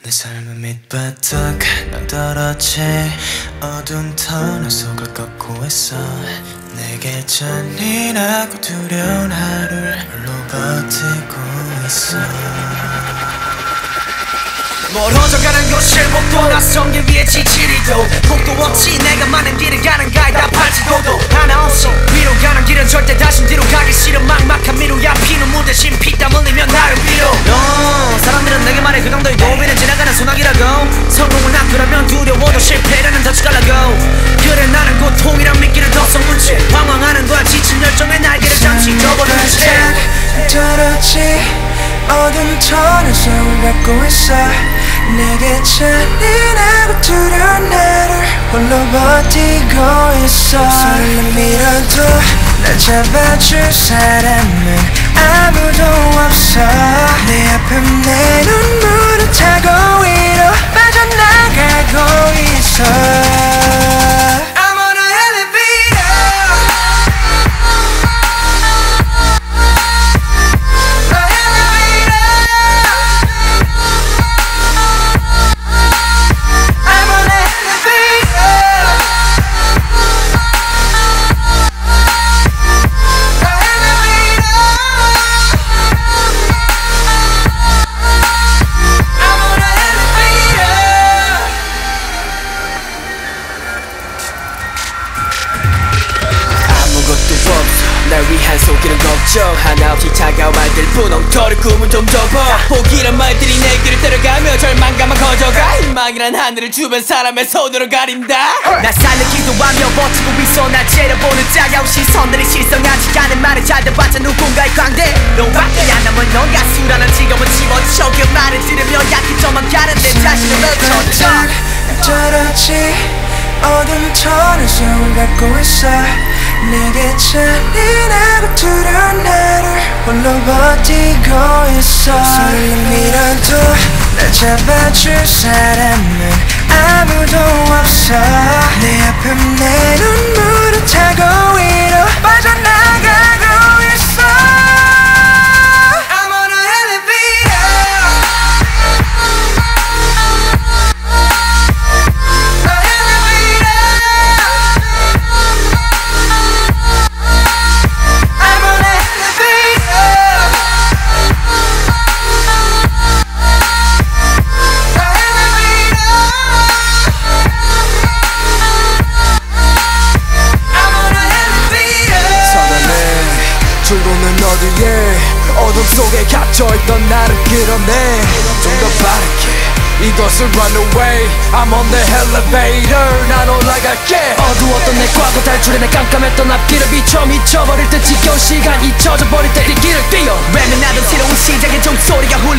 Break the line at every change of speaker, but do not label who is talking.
내 삶은 밑바닥 난 떨어지 어두운 터널 속을 걷고 있어. 내게 잔인하고 두려운 하루를 홀로 버티고 있어.
멀어져가는 곳을 목도 낯선 길 위에 지치리도 곡도 없이 내가 많은 길을 가는 가이다 팔지도도 하나 없이 위로 가는 길은 절대 다신 뒤로 가기 싫은 막막한 미루야 피눈물 대신 피땀 흘리며 나를 빌어. 사람들은 내게 말해 그 정도의 도비는 지나가는 소나기라고. 성공은 앞이라면 두려워도 실패라는 덫가라고. 그래 나는 고통이란 미끼를 덕성문치 방황하는 거야 지친 열정의 날개를 잠시 접어둔 채
떨어지 어둠 터널 속을 걷고 있어. 내게 잔인하고 두려운 나를 홀로 버티고 있어. 손을 밀어도 날 잡아줄 사람은 아무도 없어. 내 앞에 내 눈물을 타고 위로 빠져나가고 있어.
날 위한 속이는 걱정 하나 없이 차가운 말들 분홍토를 꿈을 좀 접어. 포기란 말들이 내 길을 따라가며 절망감만 커져가. 희망이란 하늘을 주변 사람의 손으로 가린다. 날 살리기도 하며 버티고 있어. 날 째려보는 차가운 시선들이 실성하지 않은 말을 잘 들어봤자 누군가의 광대. 너밖에 안 남은 넌 가수라는 직업은 집어쳐. 그 말을 들으며 약해져만 가는 내 자신을 멈춰.
떨어지 어둠 터널 속을 걷고 있어. 내게 잔인하고 두려운 나를 홀로 버티고 있어. 손을 밀어도 날 잡아줄 사람은 아무도 없어. 내 앞에 내 눈물을 타고 위로 빠져나가고 있어.
출구는 어디에 어둠 속에 갇혀있던 나를 끌어내. 좀 더 빠르게 이것을 run away. I'm on the elevator. 난 올라갈게. 어두웠던 내 과거 탈출해 내 깜깜했던 앞길을 비춰. 미쳐버릴 때 지겨운 시간 잊혀져 버릴 때 이 길을 뛰어. 외면하던 새로운 시작의 종소리가